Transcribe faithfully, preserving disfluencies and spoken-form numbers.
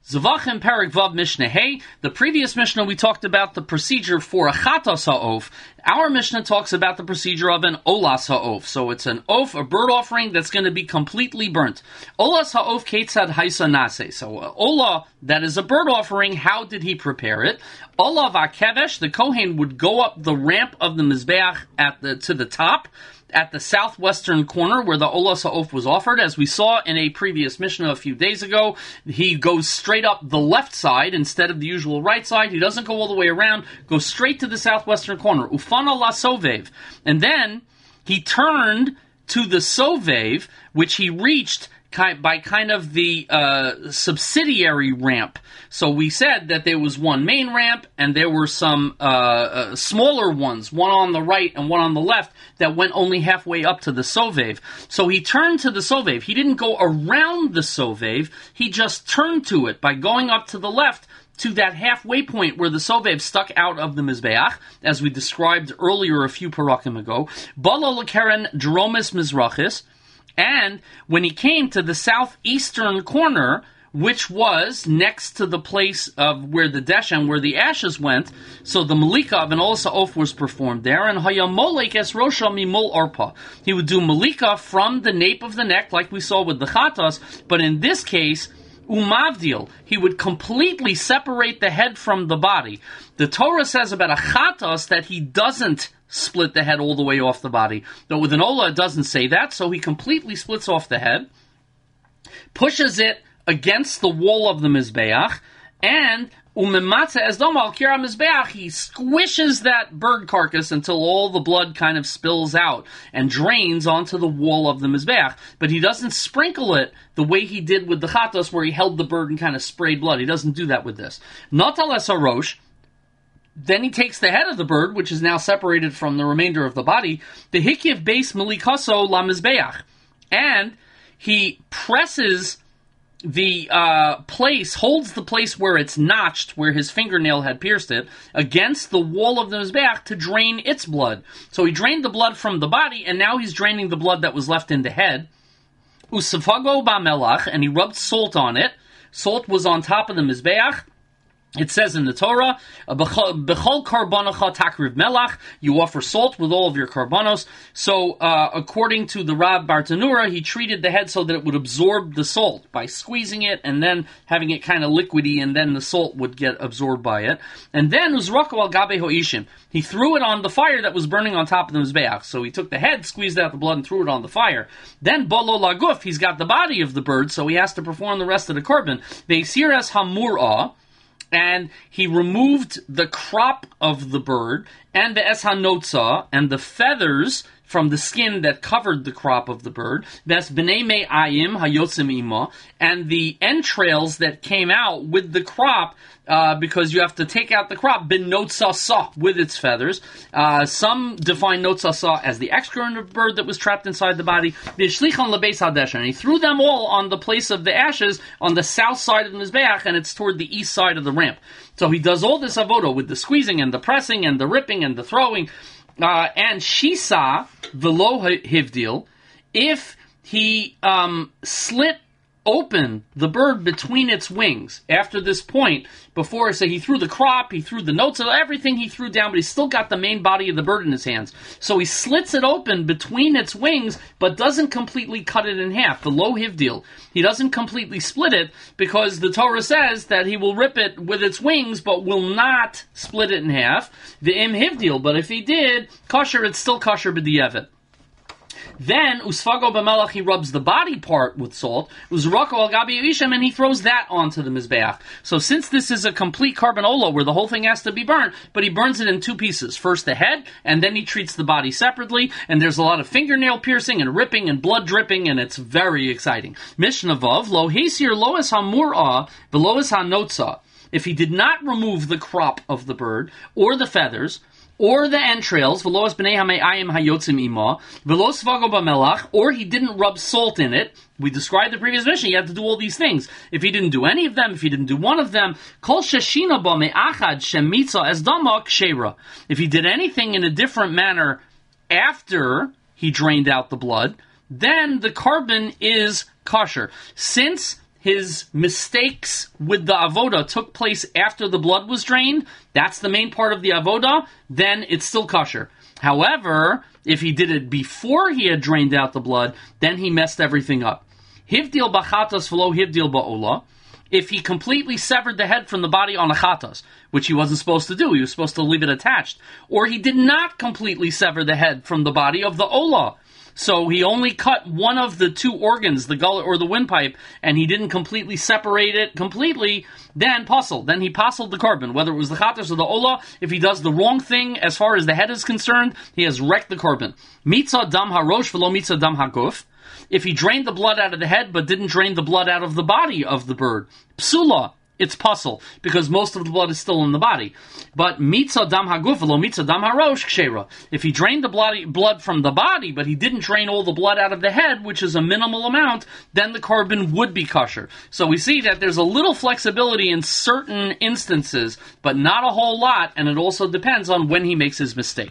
Zavachim Perek Vav Mishnah Hey. The previous Mishnah we talked about the procedure for a chatos ha'of. Our Mishnah talks about the procedure of an olas ha'of. So it's an oaf, a bird offering that's going to be completely burnt. Olas ha'of ketzad haisa nase. So uh, olah, that is a bird offering, how did he prepare it? Olav ha'kevesh, the Kohen would go up the ramp of the Mizbeach at the to the top, at the southwestern corner where the Olas Ha'of was offered. As we saw in a previous Mishnah a few days ago, he goes straight up the left side instead of the usual right side. He doesn't go all the way around, goes straight to the southwestern corner. Ufana la Sovev. And then he turned to the Sovev, which he reached by kind of the uh, subsidiary ramp. So we said that there was one main ramp, and there were some uh, uh, smaller ones, one on the right and one on the left, that went only halfway up to the Sovev. So he turned to the Sovev. He didn't go around the Sovev, he just turned to it by going up to the left to that halfway point where the Sovev stuck out of the Mizbeach, as we described earlier a few parakim ago. Bala lekeren dromis mizrachis. And when he came to the southeastern corner, which was next to the place of where the deshen, where the ashes went, so the malika of an olas ha'of was performed there, and hayamolek es rosha mimol arpa. He would do malika from the nape of the neck, like we saw with the chatas, but in this case, umavdil, he would completely separate the head from the body. The Torah says about a chatas that he doesn't split the head all the way off the body. Though with an olah, it doesn't say that, so he completely splits off the head, pushes it against the wall of the Mizbeach, and umematza as dama al kira Mizbeach, he squishes that bird carcass until all the blood kind of spills out and drains onto the wall of the Mizbeach. But he doesn't sprinkle it the way he did with the chatos, where he held the bird and kind of sprayed blood. He doesn't do that with this. Natal es harosh. Then he takes the head of the bird, which is now separated from the remainder of the body, the hikiv beis melikaso la mizbeach, and he presses the uh, place, holds the place where it's notched, where his fingernail had pierced it, against the wall of the mizbeach to drain its blood. So he drained the blood from the body, and now he's draining the blood that was left in the head. Usafago ba'melach, and he rubbed salt on it. Salt was on top of the mizbeach. It says in the Torah, "Bechol karbonacha takriv melach." You offer salt with all of your karbonos. So, uh, according to the Rab Bartanura, he treated the head so that it would absorb the salt by squeezing it and then having it kind of liquidy, and then the salt would get absorbed by it. And then uzrako al gabe hoishim. He threw it on the fire that was burning on top of the mizbeach. So he took the head, squeezed out the blood, and threw it on the fire. Then bolo laguf. He's got the body of the bird, so he has to perform the rest of the korban. Veisiras hamurah. And he removed the crop of the bird, and the eshanotza, and the feathers from the skin that covered the crop of the bird, that's b'nei me'ayim hayotzim ima, and the entrails that came out with the crop, uh, because you have to take out the crop, bin notzasa, with its feathers. Uh, some define notzasa as the excrement of the bird that was trapped inside the body. V'shlichon lebeis hadeshen, and he threw them all on the place of the ashes on the south side of the mizbeach, and it's toward the east side of the ramp. So he does all this avodah with the squeezing and the pressing and the ripping and the throwing. Uh, and shisa velo hivdil, if he um, slit open the bird between its wings after this point, before, so he threw the crop, he threw the notes, everything he threw down, but he's still got the main body of the bird in his hands. So he slits it open between its wings, but doesn't completely cut it in half. Velo hivdil, he doesn't completely split it, because the Torah says that he will rip it with its wings, but will not split it in half. The im hivdil, but if he did, kosher, it's still kosher b'di'evet. Then, usfago b'melach, he rubs the body part with salt, uzrako al gabi yisham, and he throws that onto the mizbeach. So since this is a complete carbon olah, where the whole thing has to be burnt, but he burns it in two pieces. First the head, and then he treats the body separately, and there's a lot of fingernail piercing and ripping and blood dripping, and it's very exciting. Mishnah Vav, lo hasir lois hamur'ah, velois hanotza. If he did not remove the crop of the bird, or the feathers, or the entrails, velos b'nei hame'ayim hayotzim ima, velos vago b'melach, or he didn't rub salt in it. We described the previous mission. He had to do all these things. If he didn't do any of them, if he didn't do one of them, kol sheshina ba me'achad shemitza es dama kshera. If he did anything in a different manner after he drained out the blood, then the carbon is kosher. Since his mistakes with the avoda took place after the blood was drained, that's the main part of the avoda, then it's still kosher. However, if he did it before he had drained out the blood, then he messed everything up. Hivdil b'chatas v'lo hivdil ba'ola. If he completely severed the head from the body on a chatas, which he wasn't supposed to do, he was supposed to leave it attached, or he did not completely sever the head from the body of the ola, so he only cut one of the two organs, the gullet or the windpipe, and he didn't completely separate it completely, then puzzle. Then he puzzled the carbon, whether it was the chatas or the ola. If he does the wrong thing as far as the head is concerned, he has wrecked the carbon. Mitzah dam harosh v'lo mitzah dam haguf. If he drained the blood out of the head but didn't drain the blood out of the body of the bird, psula, it's puzzle, because most of the blood is still in the body. But mitzah dam haguf v'lo mitzah dam harosh kshera. If he drained the bloody blood from the body, but he didn't drain all the blood out of the head, which is a minimal amount, then the carbon would be kosher. So we see that there's a little flexibility in certain instances, but not a whole lot, and it also depends on when he makes his mistake.